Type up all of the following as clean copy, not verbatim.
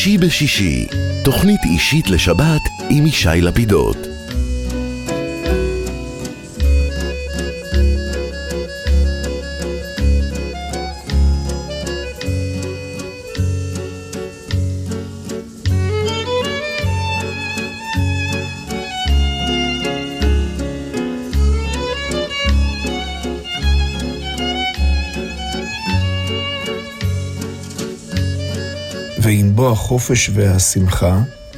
אישי בשישי, תוכנית אישית לשבת עם ישי לפידות. ועם בוא החופש והשמחה,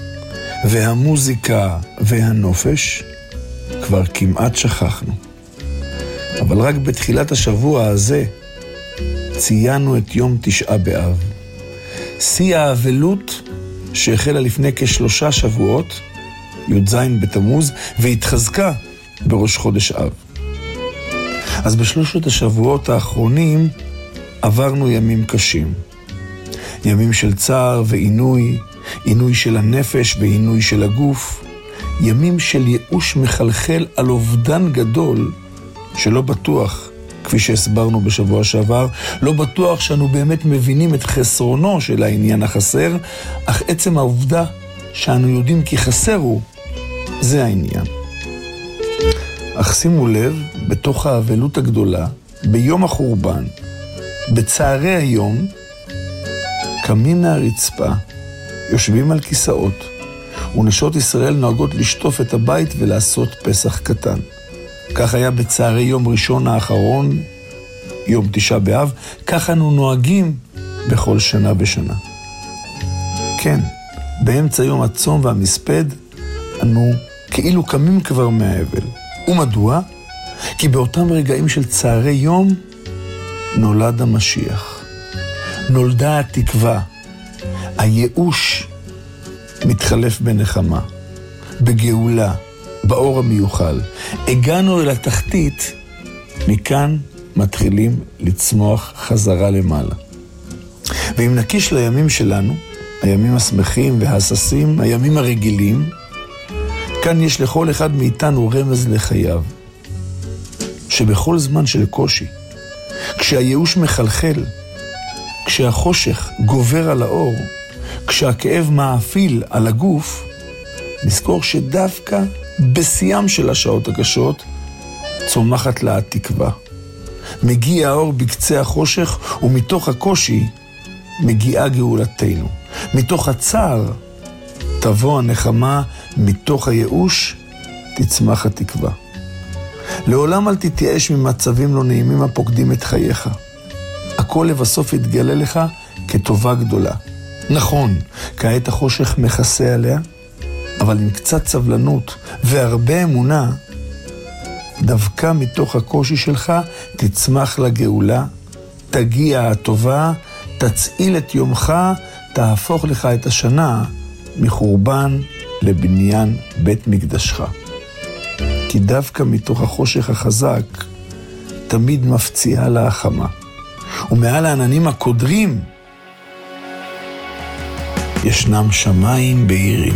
והמוזיקה והנופש, כבר כמעט שכחנו. אבל רק בתחילת השבוע הזה, ציינו את יום 9 באב. שיא האבלות שהחלה לפני כ3 שבועות, י"ז בתמוז, והתחזקה בראש חודש אב. אז בשלושת השבועות האחרונים עברנו ימים קשים. ימים של צער ועינוי, עינוי של הנפש ועינוי של הגוף, ימים של ייאוש מחלחל על אובדן גדול שלא בטוח, כפי שהסברנו בשבוע שעבר, לא בטוח שאנו באמת מבינים את חסרונו של העניין החסר, אך עצם העובדה שאנו יודעים כי חסר הוא, זה העניין. אך שימו לב, בתוך האבלות הגדולה, ביום החורבן, בצערי היום, קמים מהרצפה, יושבים על כיסאות, ונשות ישראל נוהגות לשטוף את הבית ולעשות פסח קטן. כך היה בצערי יום ראשון האחרון, יום 9 באב, כך אנו נוהגים בכל שנה ושנה. כן, באמצע יום הצום והמספד, אנו כאילו קמים כבר מהאבל. ומדוע? כי באותם רגעים של צערי יום, נולד המשיח. נולדה התקווה, הייאוש מתחלף בנחמה, בגאולה, באור המיוחל. הגענו אל התחתית, מכאן מתחילים לצמוח חזרה למעלה. ואם נקיש לימים שלנו, הימים השמחים והססים, הימים הרגילים, כאן יש לכל אחד מאיתנו רמז לחייו, שבכל זמן של קושי, כשהייאוש מחלחל, כשהחושך גובר על האור, כשהכאב מאפיל על הגוף, נזכור שדווקא בשיאם של השעות הקשות צומחת לה התקווה. מגיע האור בקצה החושך, ומתוך הקושי מגיעה גאולתנו. מתוך הצער תבוא הנחמה, מתוך הייאוש תצמח התקווה. לעולם אל תתייאש ממצבים לא נעימים הפוקדים את חייך. הכל לבסוף יתגלה לך כטובה גדולה. נכון, כעת החושך מכסה עליה, אבל עם קצת סבלנות והרבה אמונה, דווקא מתוך הקושי שלך תצמח לגאולה, תגיע הטובה, תצעיל את יומך, תהפוך לך את השנה מחורבן לבניין בית מקדשך. כי דווקא מתוך החושך החזק תמיד מפציעה לה החמה. ומעל העננים הקודרים ישנם שמיים בהירים.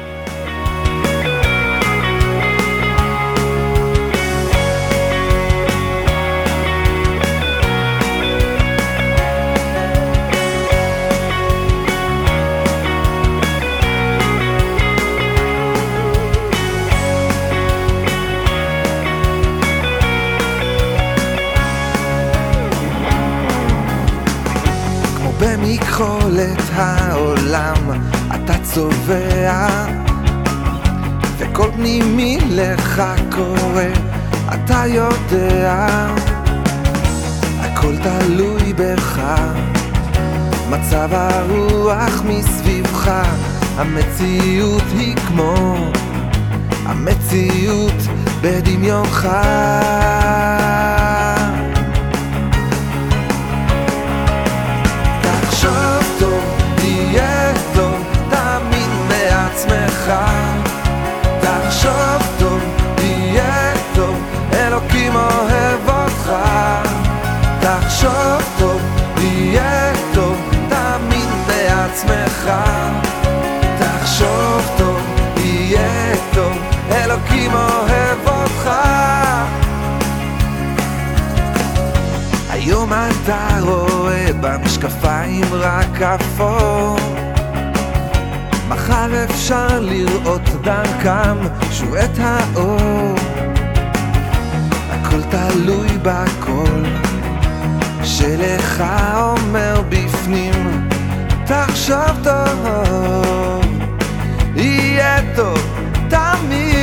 במכחולת העולם אתה צובע, וכל פנימי לך קורה, אתה יודע, הכל תלוי בך, מצב הרוח מסביבך, המציאות היא כמו המציאות בדמיונך. תחשוב טוב, תהיה טוב, תאמין בעצמך. תחשוב טוב, תהיה טוב, אלוקים אוהב אותך. תחשוב טוב, תהיה טוב, תאמין בעצמך. תחשוב טוב, תהיה טוב, אלוקים אוהב אותך. היום אתה רואה במשקפיים רק אפור, מחר אפשר לראות דרכם שוב את האור. הכל תלוי בכל שלך אומר בפנים. תחשוב טוב, יהיה טוב תמיד.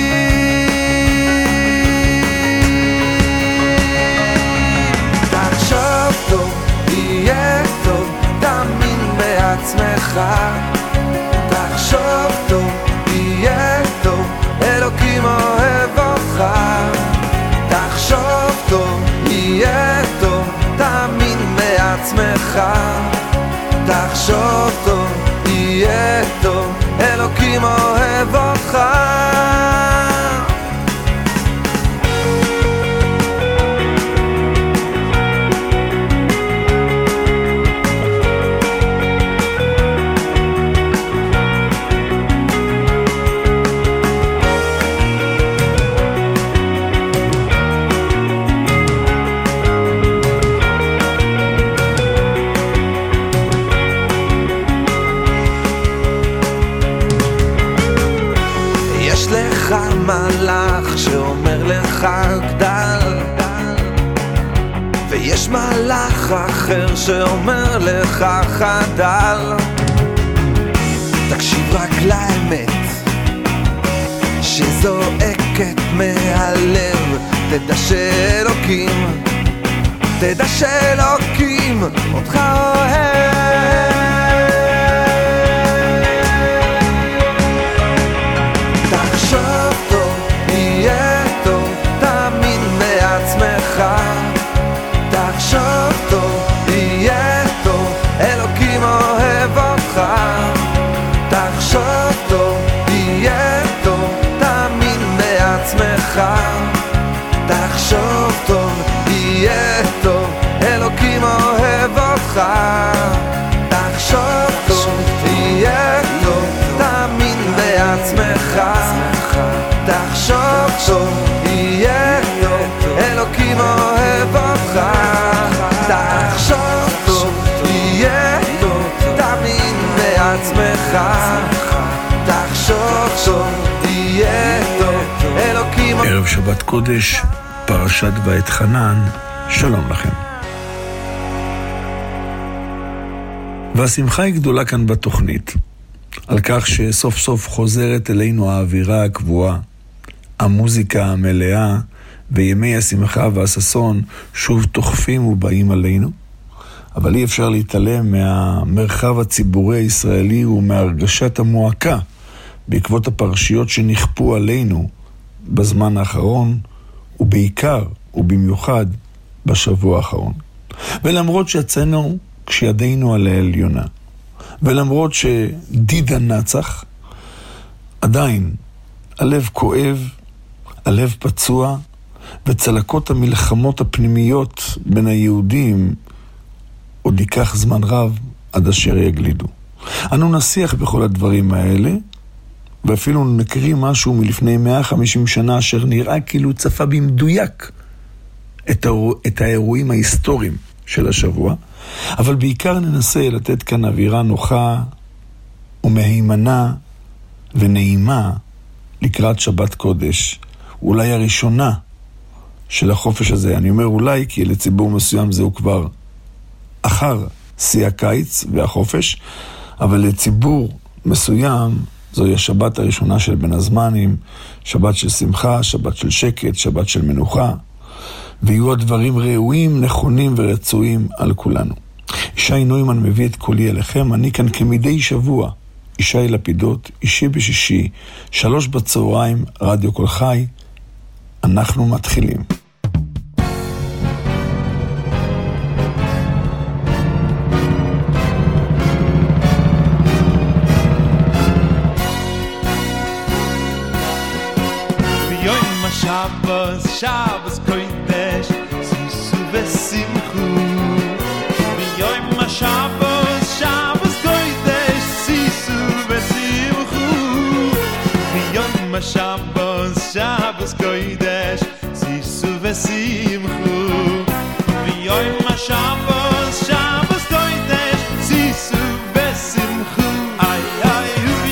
תחשוב טוב, יהיה טוב, תאמין בעצמך. תחשוב טוב, יהיה טוב, אלוקים אוהב אותך. תחשוב טוב, יהיה טוב, תאמין בעצמך. תחשוב טוב, יהיה טוב, אלוקים אוהב אותך. מלאך שאומר לך גדל, ויש מלאך אחר שאומר לך חדל. תקשיב רק לאמת שזועקת מהלב. תדע שאלוקים, תדע שאלוקים אותך אוהב. תחשוב טוב, יהיה טוב, תאמין בעצמך. תחשוב טוב, יהיה טוב, אלוקים אוהב אותך. תחשוב טוב, יהיה טוב, תאמין בעצמך. תחשוב טוב, יהיה טוב, אלוקים אוהב אותך. תחשוב טוב, יהיה טוב, תאמין בעצמך. תחשוב טוב, יהיה טוב, אלוקים אוהב אותך. תחשוב טוב, יהיה טוב, תאמין בעצמך. תחשוב טוב, יהיה טוב, אלוקים. ערב שבת קודש, פרשת ואתחנן, שלום לכם. והשמחה היא גדולה כאן בתוכנית, על כך שסוף סוף חוזרת אלינו האווירה הקבועה, המוזיקה המלאה, וימי השמחה והששון שוב תוחפים ובאים עלינו. אבל אי אפשר להתעלם מהמרחב הציבורי הישראלי ומהרגשת המועקה בעקבות הפרשיות שנכפו עלינו בזמן האחרון, ובעיקר ובמיוחד בשבוע האחרון. ולמרות שיצאנו כשידינו על העליונה, ולמרות שדיד הנצח, עדיין הלב כואב, הלב פצוע, וצלקות המלחמות הפנימיות בין היהודים עוד ייקח זמן רב עד אשר יגלידו. אנו נשיח בכל הדברים האלה, ואפילו נקריא משהו מלפני 150 שנה אשר נראה כאילו צפה במדויק את האירועים ההיסטוריים של השבוע, אבל בעיקר ננסה לתת כאן אווירה נוחה ומהימנה ונעימה לקראת שבת קודש, אולי הראשונה של החופש הזה. אני אומר אולי כי לציבור מסוים זהו כבר אחר שיא הקיץ והחופש, אבל לציבור מסוים זוהי השבת הראשונה של בין הזמנים, שבת של שמחה, שבת של שקט, שבת של מנוחה, ויהיו הדברים ראויים, נכונים ורצויים על כולנו. ישי נוימן מביא את קולי אליכם, אני כאן כמדי שבוע, ישי לפידות, אישי בשישי, 3 בצהריים, רדיו כל חי. אנחנו מתחילים. Shabbos kodesh sisu vesimchu biyoim Shabbos kodesh sisu vesimchu biyoim Shabbos kodesh sisu vesimchu biyoim Shabbos kodesh sisu vesimchu ay ay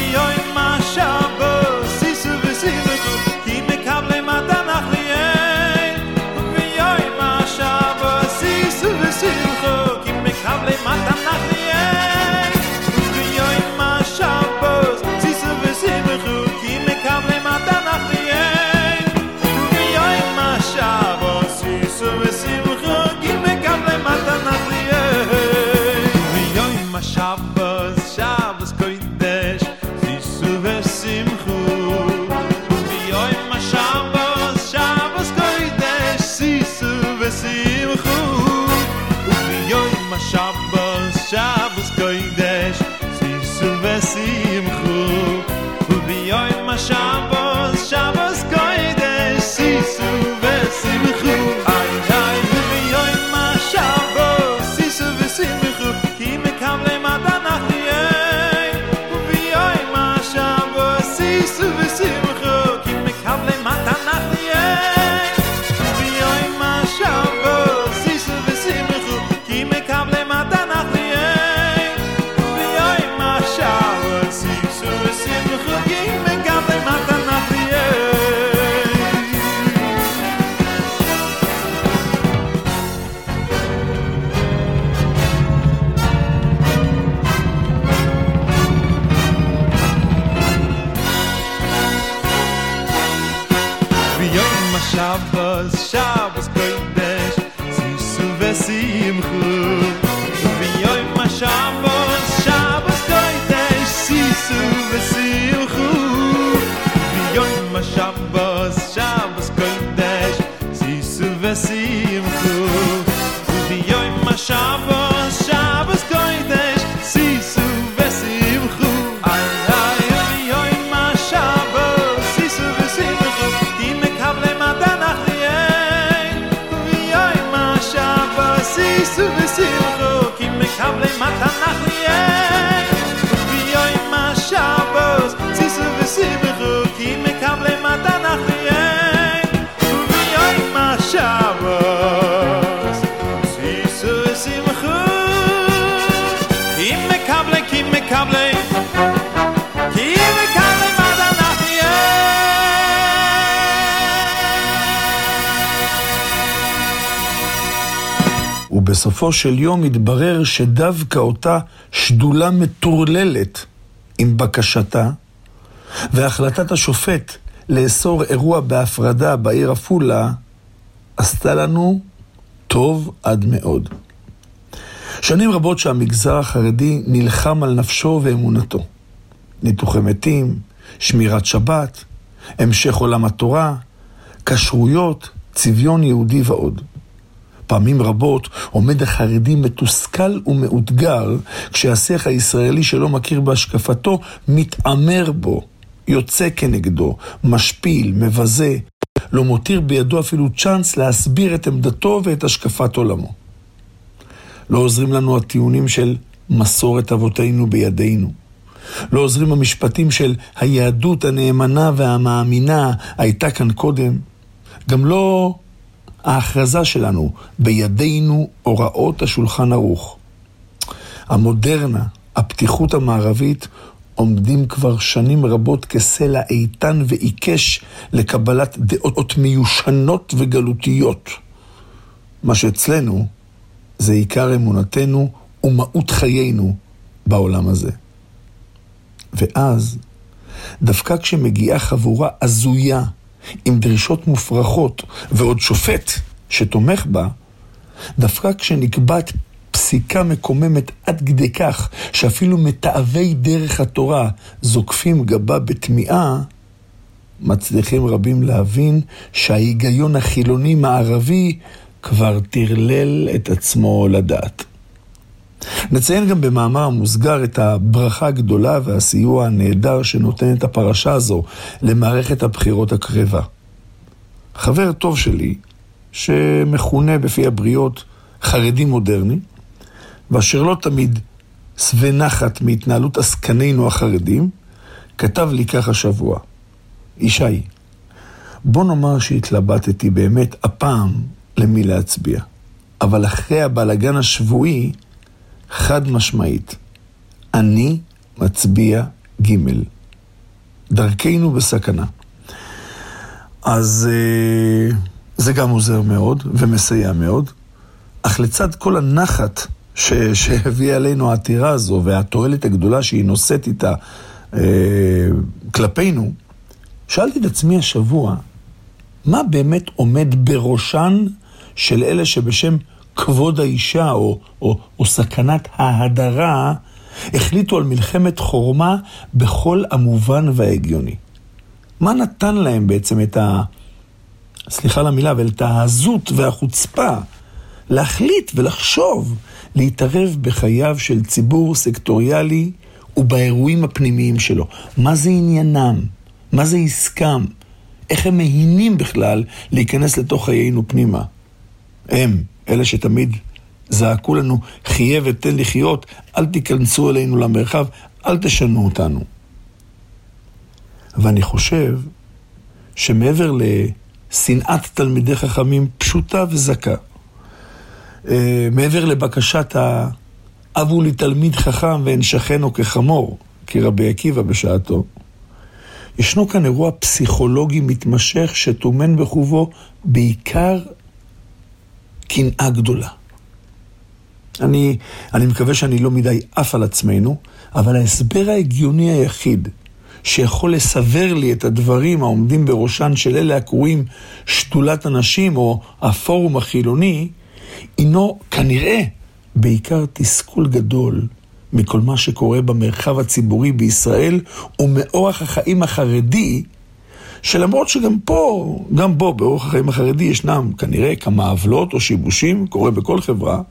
ושמחו וביום השבוס שבוס קודש שישו ושמחו איי איי וביום השבוס שישו ושמחו כי מקבלי מתנה חיי וביום השבוס שישו ושמחו כי מקבלי מתנה חיי וביום השבוס שישו ושמחו כי מקבלי מתנה חיי וביום השבוס שישו ושמחו כי מקבלי מתנה חיי ביום השבוס שבוס קודש שישו ושמחו וביום השבוס שבוס קודש שישו ושמחו ביום השבוס שבוס קודש שישו ושמחו וביום השבוס שבוס קודש שישו ושמחו איי איי ביום השבוס שישו ושמחו כי מקבלי מתנה חיי וביום השבוס שישו ושמחו כי מקבלי מתנה חיי וביום השבוס שישו ושמחו כי מקבלי מתנה חיי וביום השבוס שישו ושמחו כי מקבלי מתנה חיי ובסופו של יום התברר שדווקא אותה שדולה מטורללת עם בקשתה, והחלטת השופט לאסור אירוע בהפרדה בעיר עפולה עשתה לנו טוב עד מאוד. שנים רבות שהמגזר החרדי נלחם על נפשו ואמונתו. ניתוחי מתים, שמירת שבת, המשך עולם התורה, כשרויות, צביון יהודי ועוד. פעמים רבות עומד החרדי מתוסכל ומאותגר כשהשיח הישראלי שלא מכיר בהשקפתו מתעמר בו, יוצא כנגדו, משפיל, מבזה, לא מותיר בידו אפילו צ'אנס להסביר את עמדתו ואת השקפת עולמו. לא עוזרים לנו הטיעונים של מסורת אבותינו בידינו. לא עוזרים המשפטים של היהדות הנאמנה והמאמינה הייתה כאן קודם. גם לא ההכרזה שלנו בידינו הוראות השולחן ערוך. המודרנה, הפתיחות המערבית, עומדים כבר שנים רבות כסלע איתן ועיקש לקבלת דעות מיושנות וגלותיות. מה שאצלנו זה עיקר אמונתנו ומהות חיינו בעולם הזה. ואז, דווקא כשמגיעה חבורה הזויה, עם דרישות מופרכות ועוד שופט שתומך בה, דווקא כשנקבעת פסיקה מקוממת עד כדי כך שאפילו מתאבי דרך התורה זוקפים גבה בתמיעה, מצליחים רבים להבין שההיגיון החילוני מערבי כבר תרלל את עצמו לדעת. נציין גם במאמר המוסגר את הברכה הגדולה והסיוע הנהדר שנותנת הפרשה הזו למערכת הבחירות הקרבה. חבר טוב שלי, שמכונה בפי הבריות חרדי מודרני, ואשר לא תמיד שבע נחת מהתנהלות עסקנינו החרדים, כתב לי כך השבוע: ישי, בוא נאמר שהתלבטתי באמת הפעם למי להצביע, אבל אחרי הבלגן השבועי, חד משמעית, אני מצביע ג'. דרכנו בסכנה. אז זה גם עוזר מאוד ומסייע מאוד, אך לצד כל הנחת שהביאה עלינו העתירה הזו והתועלת הגדולה שהיא נושאת איתה כלפינו, שאלתי את עצמי השבוע, מה באמת עומד בראשן של אלה שבשם כבוד האישה או סכנת ההדרה החליטו על מלחמת חורמה בכל המובן וההגיוני? מה נתן להם בעצם את סליחה למילה, ואת העזות והחוצפה להחליט ולחשוב להתערב בחייו של ציבור סקטוריאלי ובאירועים הפנימיים שלו. מה זה עניינם? מה זה עסקם? איך הם מהינים בכלל להיכנס לתוך חיינו פנימה? הם, אלה שתמיד זעקו לנו, חיה ותן לחיות, אל תיכנסו אלינו למרחב, אל תשנו אותנו. ואני חושב שמעבר לשנאת תלמידי חכמים פשוטה וזכה, מעבר לבקשת אבו לי תלמיד חכם ואין שכנו כחמור, כרבי עקיבא בשעתו, ישנו כאן אירוע פסיכולוגי מתמשך שטומן בחובו בעיקר קנאה גדולה. אני מקווה שאני לא מדי עף על עצמנו, אבל ההסבר ההגיוני היחיד שיכול לסבר לי את הדברים העומדים בראשן של אלה הקרואים שדולת הנשים או הפורום החילוני, אינו כנראה בעיקר תסכול גדול מכל מה שקורה במרחב הציבורי בישראל ומאורח החיים החרדי, שלמרות שגם בו באורח החיים החרדי ישנם כנראה כמה עוולות או שיבושים, קורה בכל חברה,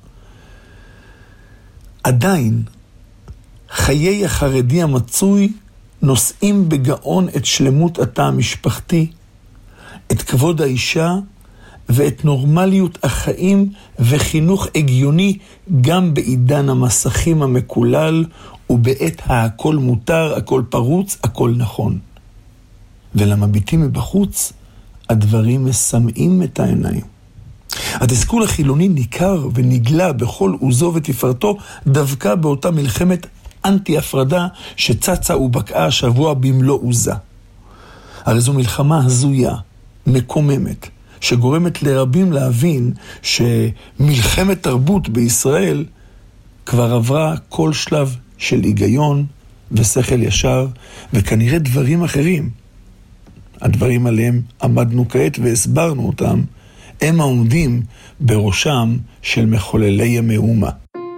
עדיין חיי החרדי המצוי נושאים בגאון את שלמות התא המשפחתי, את כבוד האישה ואת נורמליות החיים וחינוך הגיוני גם בעידן המסכים המקולל ובעת הכל מותר, הכל פרוץ, הכל נכון. ולמביטים מבחוץ הדברים מסמאים את העיניים. התסכול החילוני ניכר ונגלה בכל עוזו ותפארתו דווקא באותה מלחמת אנטי הפרדה שצצה ובקעה השבוע במלוא עוזה. הרי זו מלחמה הזויה, מקוממת, שגורמת לרבים להבין שמלחמת תרבות בישראל כבר עברה כל שלב של היגיון ושכל ישר, וכנראה דברים אחרים. הדברים עליהם עמדנו כעת והסברנו אותם, הם העומדים בראשם של מחוללי המהומה.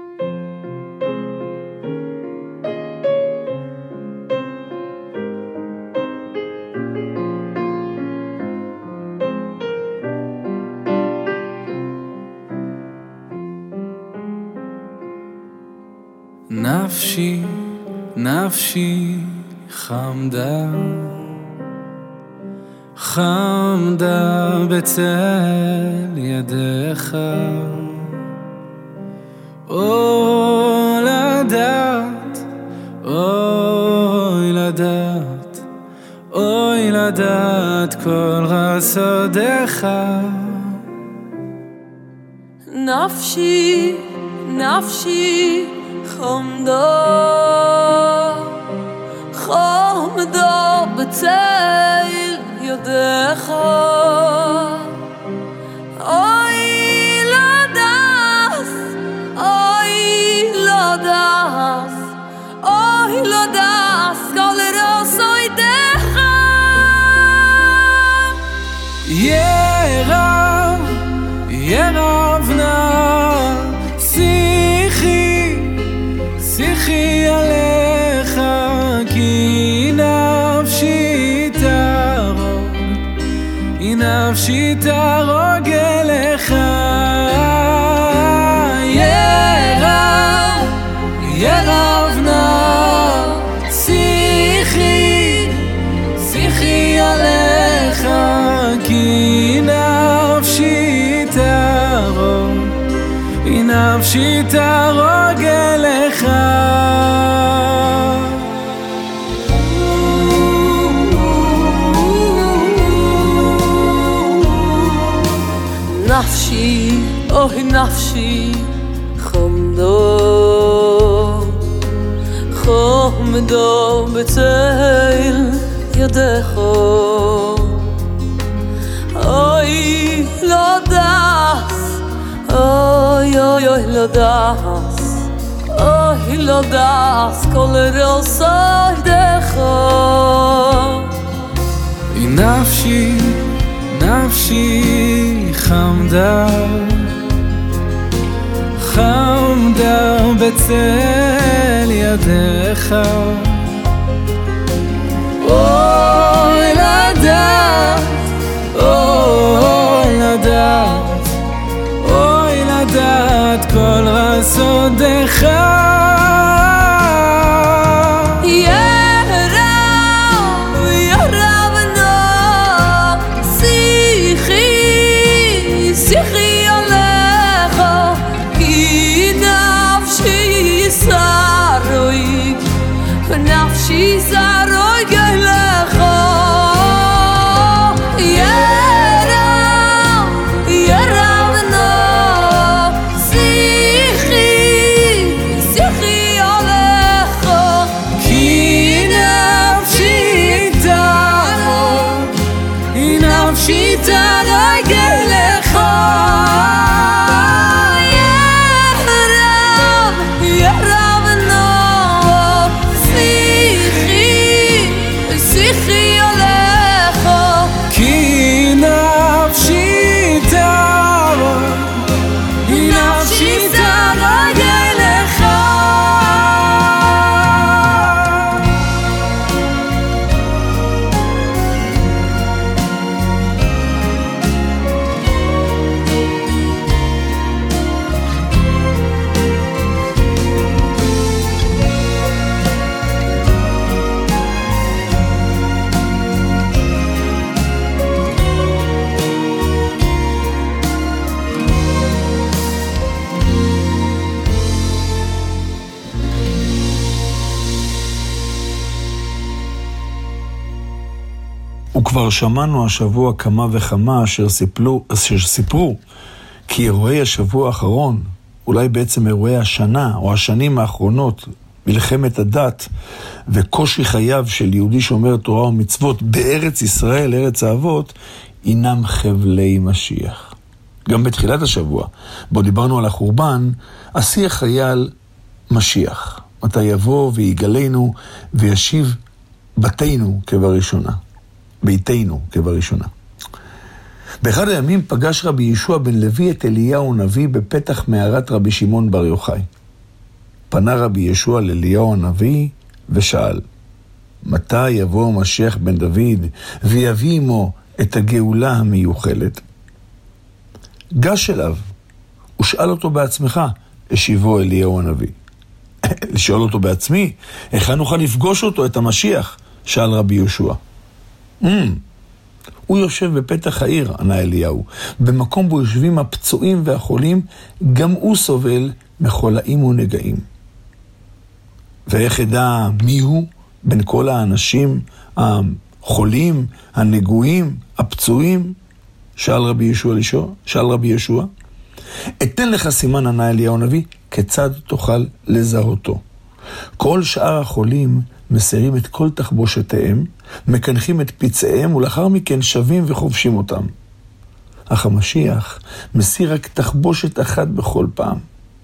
נפשי, נפשי חמדה, חמדה בצל ידיך. אוי לדעת, אוי לדעת, אוי לדעת כל חסדיך. נפשי, נפשי חמדה, חמדה בצל ידיך. אוי לדעת, אוי לדעת, אוי לדעת כל חסדיך. ירב, ירב נא שיחי, שיחי עליך, כי נפשי תרוג, כי נפשי תרוג אליך. ירב, ירב נא שיחי, שיחי עליך, כי נפשי תרוג, כי נפשי תרוג אליך. נפשי, אוי נפשי חמדה, חמדה בצל ידיך. אוי לדעת, אוי אוי אוי לדעת, אוי לדעת כל חסדיך. נפשי, נפשי חמדה, חמדה בצל ידיך. אוי לדעת, אוי לדעת, אוי לדעת כל חסדיך. וכבר שמענו השבוע כמה וכמה אשר סיפרו כי אירועי השבוע האחרון, אולי בעצם אירועי השנה או השנים האחרונות, מלחמת הדת וקושי חייו של יהודי שומר תורה ומצוות בארץ ישראל, ארץ האבות, אינם חבלי משיח. גם בתחילת השבוע, בו דיברנו על החורבן, השיח היה על משיח. מתי יבוא ויגלנו וישיב ביתנו כבראשונה. באחד הימים פגש רבי ישוע בן לוי את אליהו הנביא בפתח מערת רבי שמעון בר יוחאי. פנה רבי ישוע לאליהו הנביא ושאל, מתי יבוא משיח בן דוד ויביא עמו את הגאולה המיוחלת? גש אליו ושאל אותו בעצמך, השיבו אליהו הנביא. לשאול אותו בעצמי, איך נוכל לפגוש אותו, את המשיח? שאל רבי ישוע. הוא יושב בפתח העיר, ענה אליהו. במקום בו יושבים הפצועים והחולים, גם הוא סובל מחולאים ונגעים. ואיך ידע מי הוא בין כל האנשים החולים, הנגועים, הפצועים? שאל רבי ישוע. אתן לך סימן, ענה אליהו הנביא, כיצד תוכל לזהותו. כל שאר החולים מסירים את כל תחבושותיהם, מקנחים את פצעיהם ולאחר מכן שווים וחובשים אותם. אך המשיח מסיר רק תחבושת אחת בכל פעם.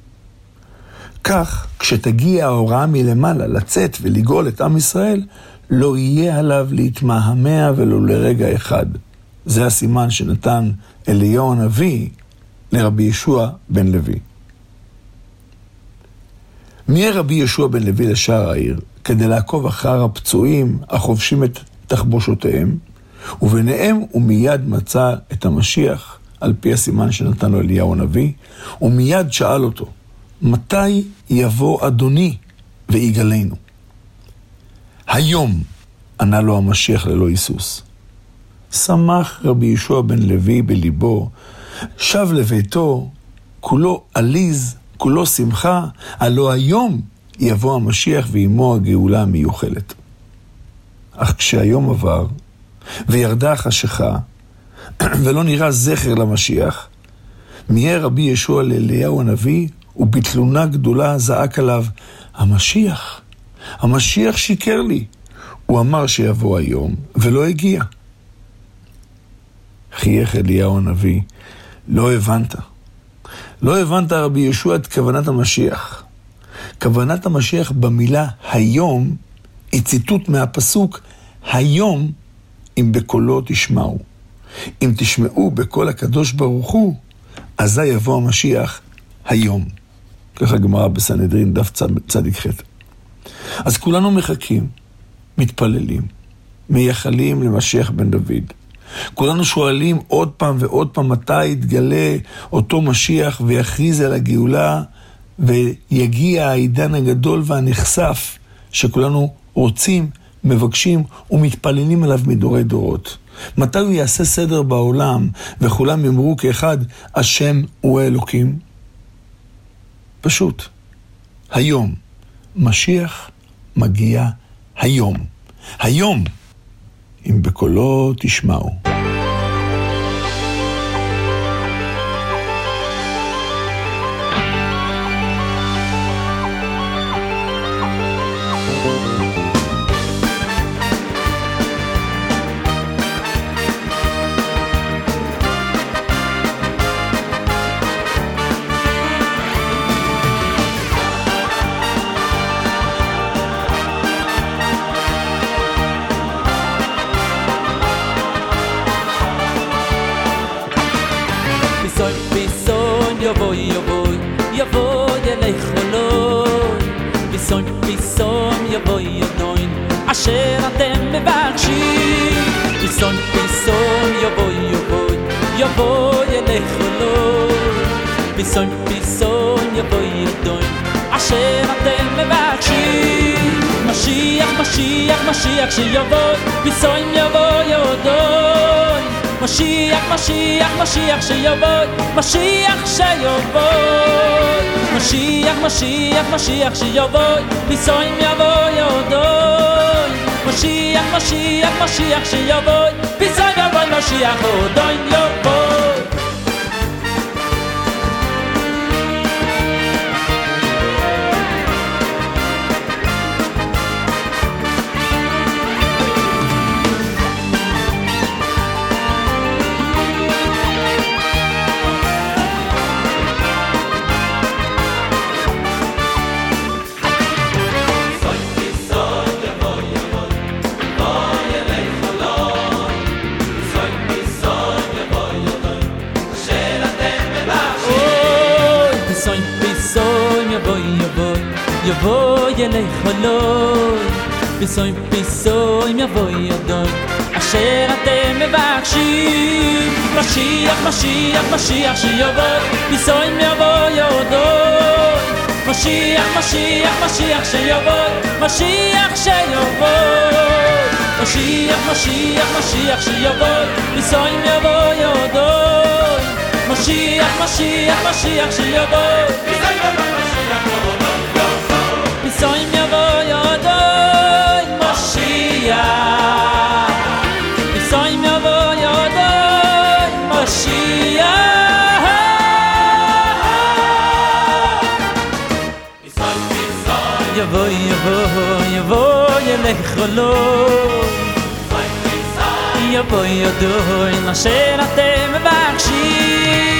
כך, כשתגיע ההוראה מלמעלה לצאת ולגאול את עם ישראל, לא יהיה עליו להתמהמה ולא לרגע אחד. זה הסימן שנתן אליהו הנביא לרבי ישוע בן לוי. מיהר רבי ישוע בן לוי לשער העיר, כדי לעקוב אחר הפצועים החובשים את תחבושותיהם, וביניהם הוא מיד מצא את המשיח, על פי הסימן שנתן לו אליהו הנביא, ומיד שאל אותו, מתי יבוא אדוני ויגלנו? היום, ענה לו המשיח ללא היסוס. שמח רבי ישוע בן לוי בליבו, שב לביתו, כולו עליז, כולו שמחה, הלא היום יבוא המשיח ועמו הגאולה המיוחלת. אך כשהיום עבר, וירדה החשיכה, ולא נראה זכר למשיח, מיהר רבי ישוע לאליהו הנביא, ובתלונה גדולה זעק עליו, המשיח שיקר לי. הוא אמר שיבוא היום, ולא הגיע. חייך אליהו הנביא, לא הבנת רבי ישוע את כוונת המשיח. כוונת המשיח במילה היום היא ציטוט מהפסוק היום אם בקולו תשמעו. אם תשמעו בקול הקדוש ברוך הוא, אזי יבוא המשיח היום. ככה גמרא בסנהדרין דף צדיק ח'. אז כולנו מחכים, מתפללים, מייחלים למשיח בן דוד. כולנו שואלים עוד פעם ועוד פעם מתי יתגלה אותו משיח ויכריז על הגאולה ויגיע העידן הגדול והנחשף שכולנו רוצים, מבקשים ומתפללים עליו מדורי דורות. מתי הוא יעשה סדר בעולם וכולם יאמרו כאחד, השם הוא האלוקים? פשוט. היום. משיח מגיע היום. היום. אם בקולו תשמעו. אשר אתם מבקשים פיסון פיסון יבוא ילך אלוהי פיסון פיסון יבוא ידוין אשר אתם מבקשים משיח משיח משיח שיבוא פיסון יבוא ידוין משיח משיח משיח שיבוא משיח שיבוא משיח משיח משיח שיבוא פיסון יבוא ידוין משיח, משיח, משיח שיבוא, ביזוי יבוא משיח עודין יבוא. יבוא ילי חולוי, ביסוי ביסוי יבוא ידוי, אשר אתם מבקשים. משיח, משיח, משיח שיבוא, ביסוי יבוא ידוי. משיח, משיח, משיח שיבוא, משיח שיבוא. משיח, משיח, משיח שיבוא, ביסוי יבוא ידוי. משיח, משיח, משיח שיבוא, ביסוי יבוא משיח יבוא. ביסויים יבוא ידוי משיח, ביסויים יבוא ידוי משיח. יבוא יבוא יבוא ילך חולוי, יבוא ידוי אשר אתם מבקשים.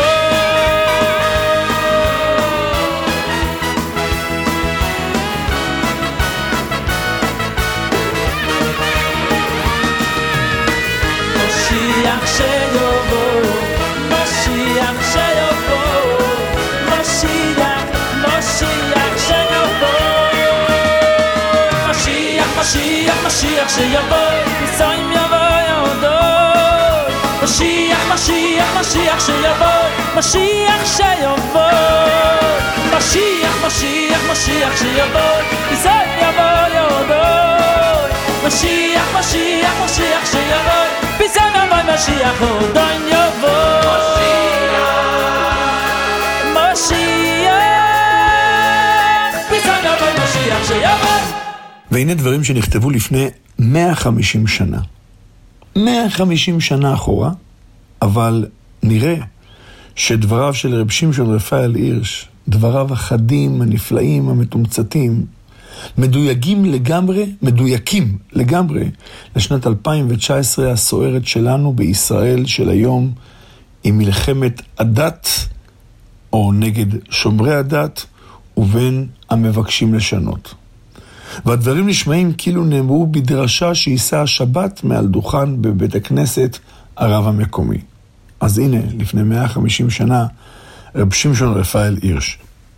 משיח שיבוא, משיח שיבוא, משיח, משיח שיבוא. משיח, משיח, משיח שיבוא, ביסויים יבוא ידוי. משיח, משיח, משיח שיבוא, משיח שיבוא. משיח, משיח, משיח שיבוא, ביסויים יבוא ידוי. משיח, משיח, משיח שיבוא, ביסויים יבוא משיח עודין יבוא. משיח, ביסויים יבוא משיח שיבוא. והנה דברים שנכתבו לפני 150 שנה. 150 שנה אחורה, אבל נראה שדבריו של רב שמשון רפאל הירש, דבריו החדים, הנפלאים, המתומצתים, מדויקים לגמרי לשנת 2019 הסוערת שלנו בישראל של היום, עם מלחמת הדת או נגד שומרי הדת ובין המבקשים לשנות. והדברים נשמעים כאילו נאמרו בדרשה שיישא השבת מעל דוכן בבית הכנסת הרב המקומי. אז הנה, לפני 150 שנה, רב שמשון רפאל הירש.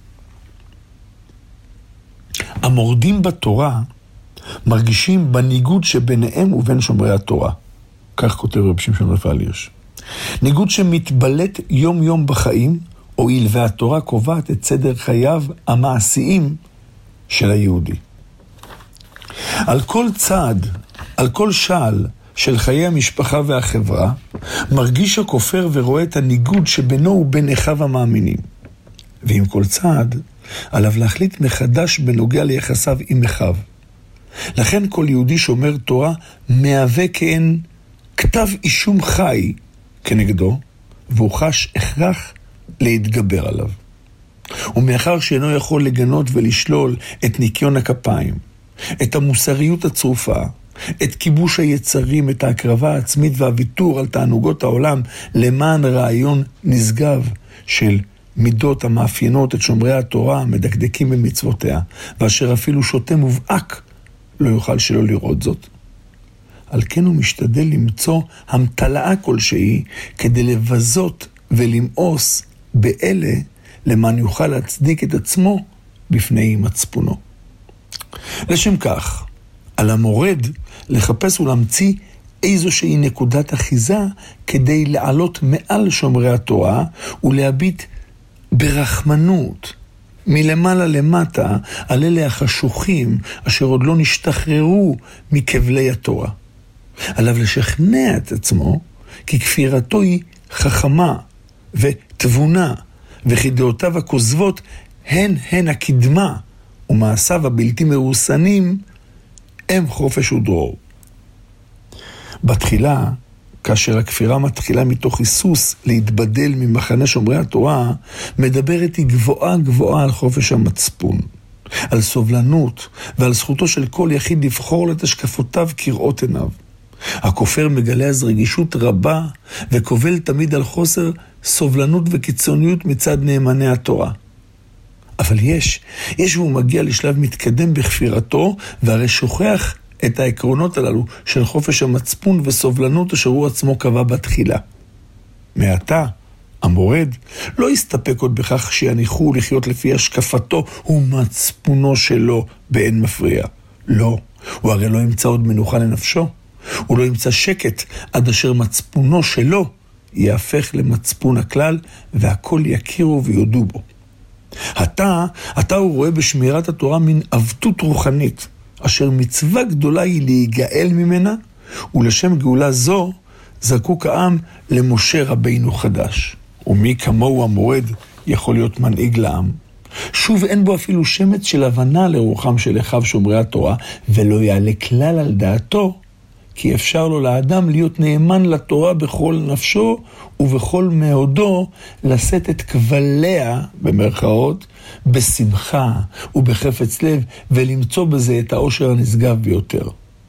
המורדים בתורה מרגישים בניגוד שביניהם ובין שומרי התורה. כך כותב רב שמשון רפאל הירש. ניגוד שמתבלט יום יום בחיים, הואיל והתורה קובעת את סדר חייו המעשיים של היהודי. על כל צעד, על כל שעל של חיי המשפחה והחברה, מרגיש הכופר ורואה את הניגוד שבינו ובין אחיו המאמינים. ועם כל צעד, עליו להחליט מחדש בנוגע ליחסיו עם אחיו. לכן כל יהודי שומר תורה מהווה כאין כתב אישום חי כנגדו, והוא חש הכרח להתגבר עליו. ומאחר שאינו יכול לגנות ולשלול את ניקיון הכפיים, את המוסריות הצרופה, את כיבוש היצרים, את ההקרבה העצמית והוויתור על תענוגות העולם למען רעיון נשגב של מידות המאפיינות את שומרי התורה המדקדקים במצוותיה, ואשר אפילו שוטה מובהק לא יוכל שלא לראות זאת. על כן הוא משתדל למצוא המתלאה כלשהי כדי לבזות ולמאוס באלה למען יוכל להצדיק את עצמו בפני מצפונו. לשם כך, על המורד לחפש ולהמציא איזושהי נקודת אחיזה כדי לעלות מעל שומרי התורה ולהביט ברחמנות מלמעלה למטה על אלה החשוכים אשר עוד לא נשתחררו מכבלי התורה. עליו לשכנע את עצמו כי כפירתו היא חכמה ותבונה, וכי דעותיו הכוזבות הן הקדמה, ומעשיו הבלתי מרוסנים אם חופש ודרור. בתחילה, כאשר הכפירה מתחילה מתוך היסוס להתבדל ממחנה שומרי התורה, מדברת היא גבוהה גבוהה על חופש המצפון, על סובלנות ועל זכותו של כל יחיד לבחור את השקפותיו כראות עיניו. הכופר מגלה אז רגישות רבה וקובל תמיד על חוסר סובלנות וקיצוניות מצד נאמני התורה. אבל יש והוא מגיע לשלב מתקדם בכפירתו, והרי שוכח את העקרונות הללו של חופש המצפון וסובלנות אשר הוא עצמו קבע בתחילה. מעתה, המורד לא יסתפק עוד בכך שיניחו לחיות לפי השקפתו ומצפונו שלו באין מפריע. לא, הוא הרי לא ימצא עוד מנוחה לנפשו. הוא לא ימצא שקט עד אשר מצפונו שלו יהפך למצפון הכלל והכל יכירו ויודו בו. עתה הוא רואה בשמירת התורה מן עבדות רוחנית, אשר מצווה גדולה היא להיגאל ממנה, ולשם גאולה זו זקוק העם למשה רבינו חדש. ומי כמוהו המורד יכול להיות מנהיג לעם? שוב אין בו אפילו שמץ של הבנה לרוחם של אחיו שומרי התורה, ולא יעלה כלל על דעתו, כי אפשר לו לאדם להיות נאמן לתורה בכל נפשו ובכל מאודו, לשאת את כבליה, במרכאות, בשמחה ובחפץ לב, ולמצוא בזה את האושר הנשגב ביותר.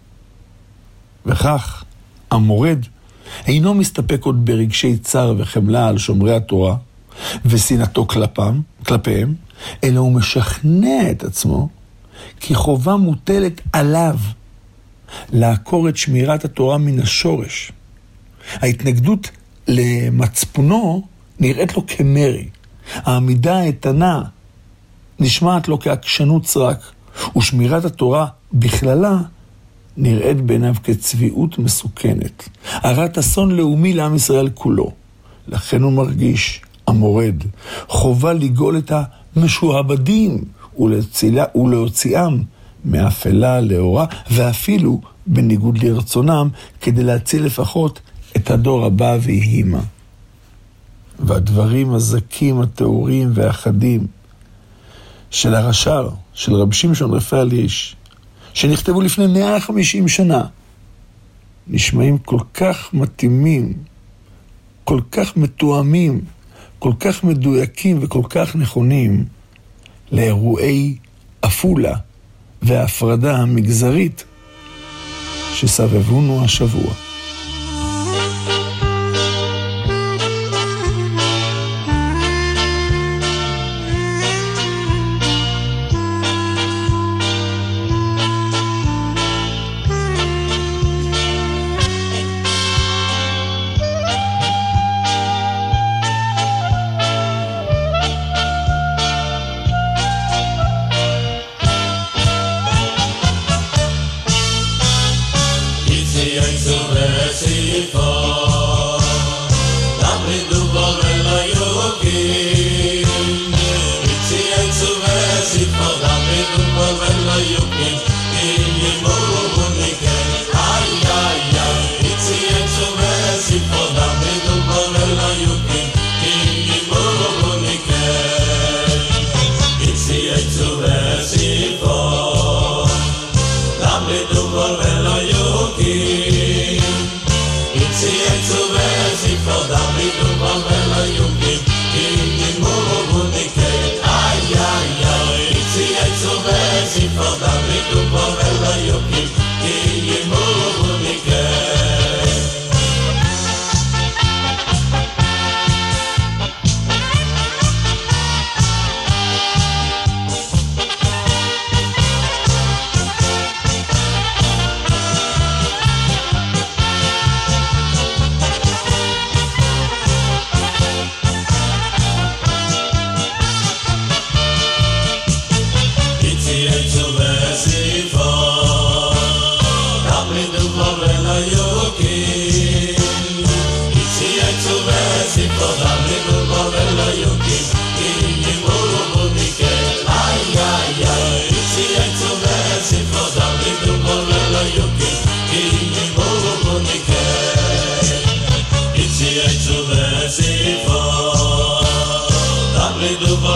וכך, המורד אינו מסתפק עוד ברגשי צער וחמלה על שומרי התורה ושנאתו כלפיהם, אלא הוא משכנע את עצמו כי חובה מוטלת עליו לעקור את שמירת התורה מן השורש. ההתנגדות למצפונו נראית לו כמרי. העמידה האיתנה נשמעת לו כעקשנות סרק, ושמירת התורה בכללה נראית בעיניו כצביעות מסוכנת. הרת אסון לאומי לעם ישראל כולו. לכן הוא מרגיש, המורד, חובה לגאול את המשועבדים ולהוציאם מאפלה לאורה, ואפילו בניגוד לרצונם, כדי להציל לפחות את הדור הבא והימה. והדברים הזכים, התיאורים והחדים של הרש"ר, של רב שמשון רפאל הירש, שנכתבו לפני 150 שנה, נשמעים כל כך מתאימים, כל כך מתואמים, כל כך מדויקים וכל כך נכונים לאירועי אפולה וההפרדה המגזרית שסבבונו השבוע.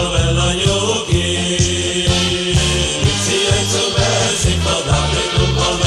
It's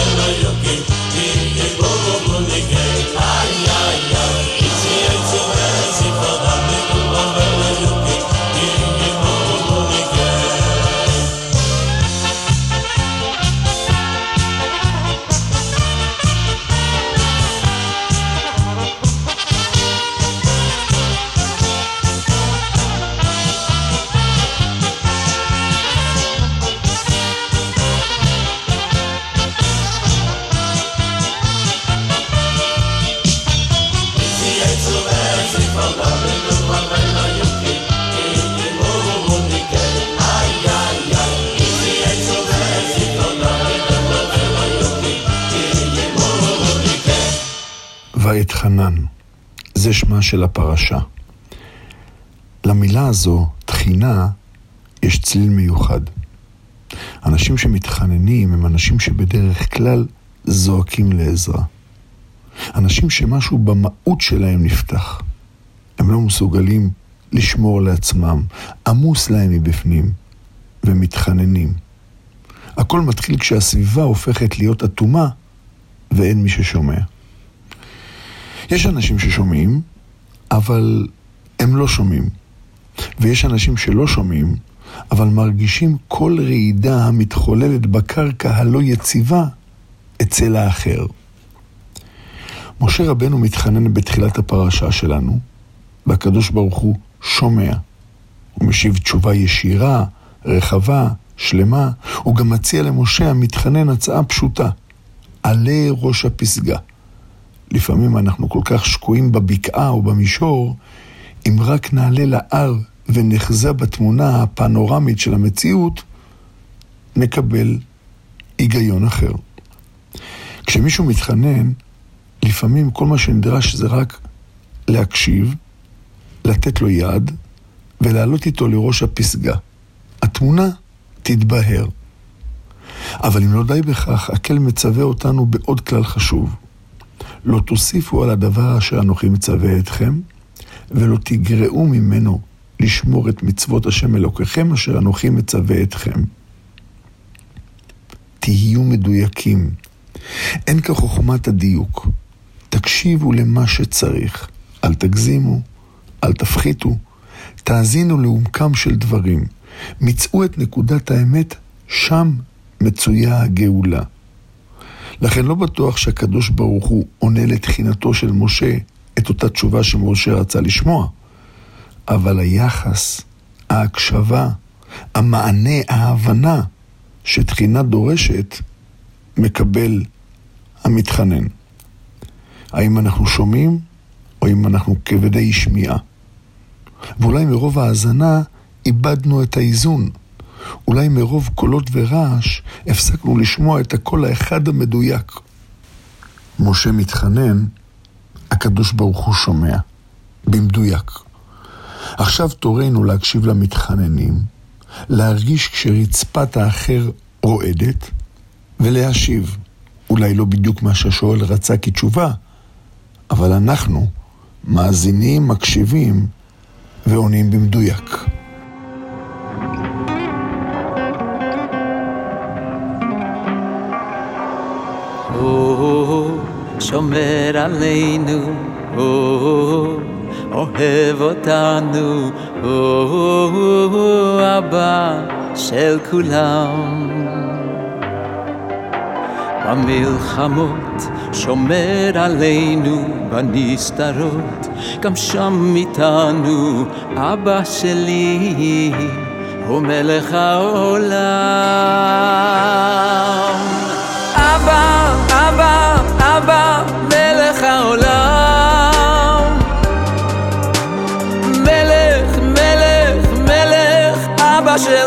ואתחנן, זה שמה של הפרשה. למילה הזו, תחינה, יש צליל מיוחד. אנשים שמתחננים הם אנשים שבדרך כלל זועקים לעזרה. אנשים שמשהו במהות שלהם נפתח. הם לא מסוגלים לשמור לעצמם, עמוס להם מבפנים, ומתחננים. הכל מתחיל כשהסביבה הופכת להיות אטומה, ואין מי ששומע. יש אנשים ששומעים, אבל הם לא שומעים. ויש אנשים שלא שומעים, אבל מרגישים כל רעידה המתחוללת בקרקע הלא יציבה אצל האחר. משה רבנו מתחנן בתחילת הפרשה שלנו, והקדוש ברוך הוא שומע. הוא משיב תשובה ישירה, רחבה, שלמה. הוא גם מציע למשה המתחנן הצעה פשוטה, עלה ראש הפסגה. לפעמים אנחנו כל כך שקועים בבקעה או במישור, אם רק נעלה להר ונחזה בתמונה הפנורמית של המציאות, נקבל היגיון אחר. כשמישהו מתחנן, לפעמים כל מה שנדרש זה רק להקשיב, לתת לו יד ולעלות איתו לראש הפסגה. התמונה תתבהר. אבל אם לא די בכך, הקהל מצווה אותנו בעוד כלל חשוב. לא תוסיפו על הדבר אשר אנוכי מצווה אתכם, ולא תגרעו ממנו לשמור את מצוות השם אלוקיכם אשר אנוכי מצווה אתכם. תהיו מדויקים. אין כחוכמת הדיוק. תקשיבו למה שצריך. אל תגזימו, אל תפחיתו. תאזינו לעומקם של דברים. מצאו את נקודת האמת, שם מצויה הגאולה. לכן לא בטוח שהקדוש ברוך הוא עונה לתחינתו של משה את אותה תשובה שמשה רצה לשמוע. אבל היחס, ההקשבה, המענה, ההבנה שתחינה דורשת, מקבל המתחנן. האם אנחנו שומעים או אם אנחנו כבדי שמיעה? ואולי מרוב ההאזנה איבדנו את האיזון. אולי מרוב קולות ורעש הפסקנו לשמוע את הקול האחד המדויק. משה מתחנן, הקדוש ברוך הוא שומע, במדויק. עכשיו תורנו להקשיב למתחננים, להרגיש כשרצפת האחר רועדת, ולהשיב. אולי לא בדיוק מה שהשואל רצה כתשובה, אבל אנחנו מאזינים, מקשיבים ועונים במדויק. שומר עלינו, אוהב אותנו, אבא של כולם. במלחמות שומר עלינו, בנסתרות גם שם איתנו. אבא שלי הוא מלך העולם. אבא, אבא, אבא, מלך העולם. מלך, מלך, מלך, אבא של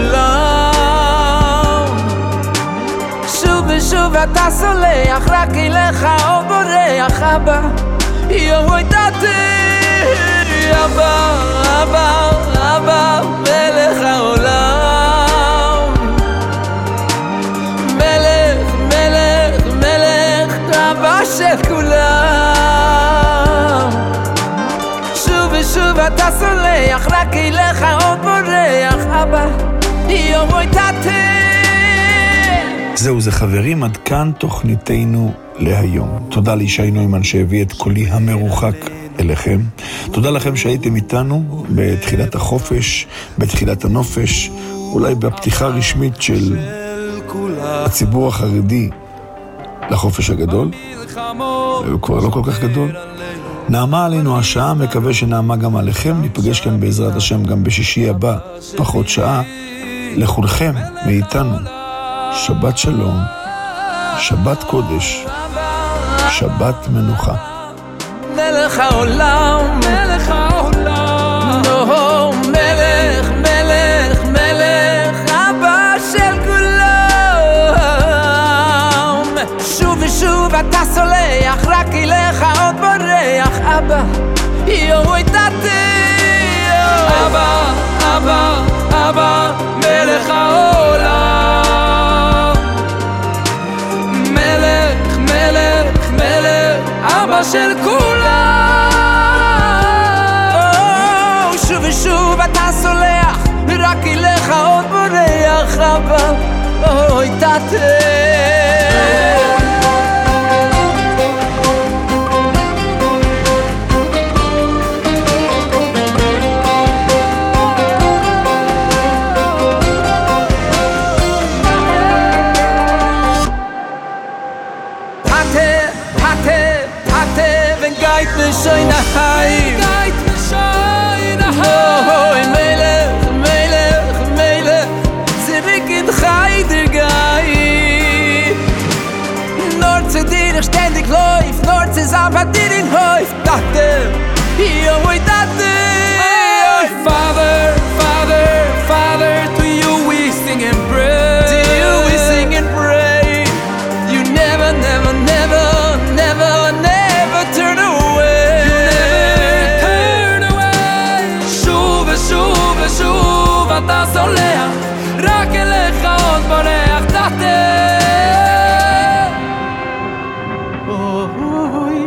כולם. שוב ושוב אתה סולח, רק אליך או בורח. אבא, יום ידעתי. אבא, אבא, אבא, מלך העולם. של כולם. שוב ושוב אתה סולח, רק אליך עוד בורח. אבא, יום יתעתן. זהו זה חברים, עד כאן תוכניתנו להיום. תודה לישי נוימן שהביא את קולי המרוחק אליכם. תודה לכם שהייתם איתנו בתחילת החופש, בתחילת הנופש, אולי בפתיחה רשמית של הציבור החרדי לחופש הגדול. הוא כבר לא כל כך גדול. נעמה עלינו השעה, מקווה שנעמה גם עליכם. ניפגש כאן בעזרת השם גם בשישי הבא, פחות שעה. לכולכם מאיתנו שבת שלום, שבת קודש, שבת מנוחה. מלך העולם, מלך העולם, נו, מלך, מלך, מלך, אבא של כולם. שוב ושוב אתה סולח, רק אליך עוד של כולם. שוב ושוב אתה סולח, רק אליך עוד בורח אבא, אוי תתה. Geit mir schön nach Heim, geit mir schön nach Heim. Oh, Melech, Melech, Melech, zurück in Heider geit. Nur zu dir ich ständig läuft, nur zusammen bei dir in Häuf. Dachte, oh, dachte. Oh, Father, Father, Father, to you we sing and pray. To you we sing and pray. You never, never, never, never, never turn away. שוב אתה סולח, רק אליך עוד בורח תחתך. אוי